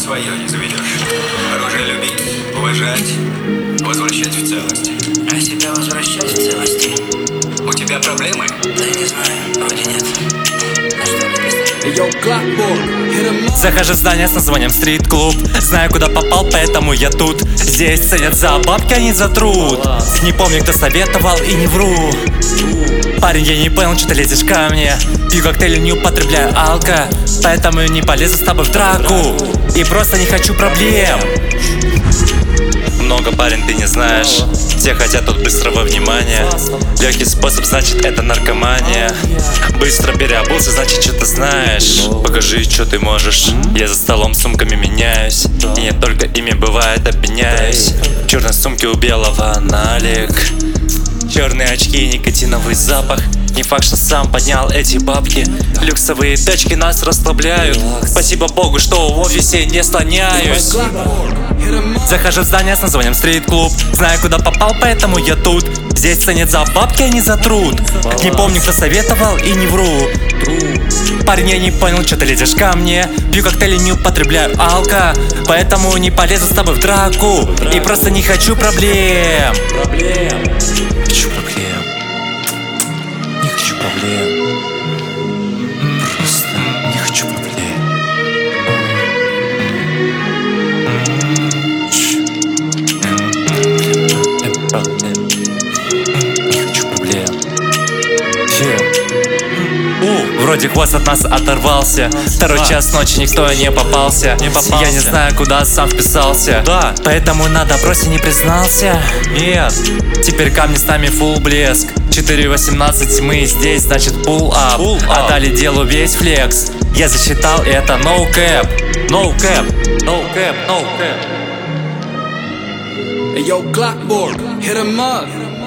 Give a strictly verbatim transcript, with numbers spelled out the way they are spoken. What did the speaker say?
свое не заведешь. Оружие любить, уважать, возвращать в целости. А себя возвращать в целости? У тебя проблемы? Да не знаю, вроде нет. А что мне Захожу в здание с названием стрит-клуб. Знаю, куда попал, поэтому я тут. Здесь ценят за бабки, а не за труд. Не помню, кто советовал, и не вру. Парень, я не понял, что ты лезешь ко мне. Пью коктейли, не употребляю алко, поэтому не полезу с тобой в драку. И просто не хочу проблем. Много, парень, ты не знаешь. Все хотят тут быстрого внимания. Легкий способ, значит, это наркомания. Быстро переобулся, значит, что ты знаешь. Покажи, что ты можешь. Я за столом с сумками меняюсь. И не только ими бывает, обменяюсь. В черной сумке у белого налик. Черные очки, никотиновый запах. Не факт, что сам поднял эти бабки. Люксовые тачки нас расслабляют. Спасибо Богу, что в офисе не слоняюсь. Захожу в здание с названием стрит-клуб. Знаю, куда попал, поэтому я тут. Здесь ценят за бабки, а не за труд. Не помню, кто советовал, и не вру. Парень, я не понял, что ты лезешь ко мне. Пью коктейли, не употребляю алко, поэтому не полезу с тобой в драку. И просто не хочу проблем. Хочу проблем. Не хочу проблем. Просто не хочу проблем. Не хочу проблем. У, вроде хвост от нас оторвался. Второй час ночи, никто не попался. не попался. Я не знаю, куда сам вписался. Да. Поэтому на допросе не признался. Нет. Теперь камни с нами фулл блеск. четыре восемнадцать мы здесь, значит pull up. Pull up. А дали делу весь флекс. Я засчитал это no cap. No cap. No cap. No cap. Hey, yo, Glockborg, hit him up.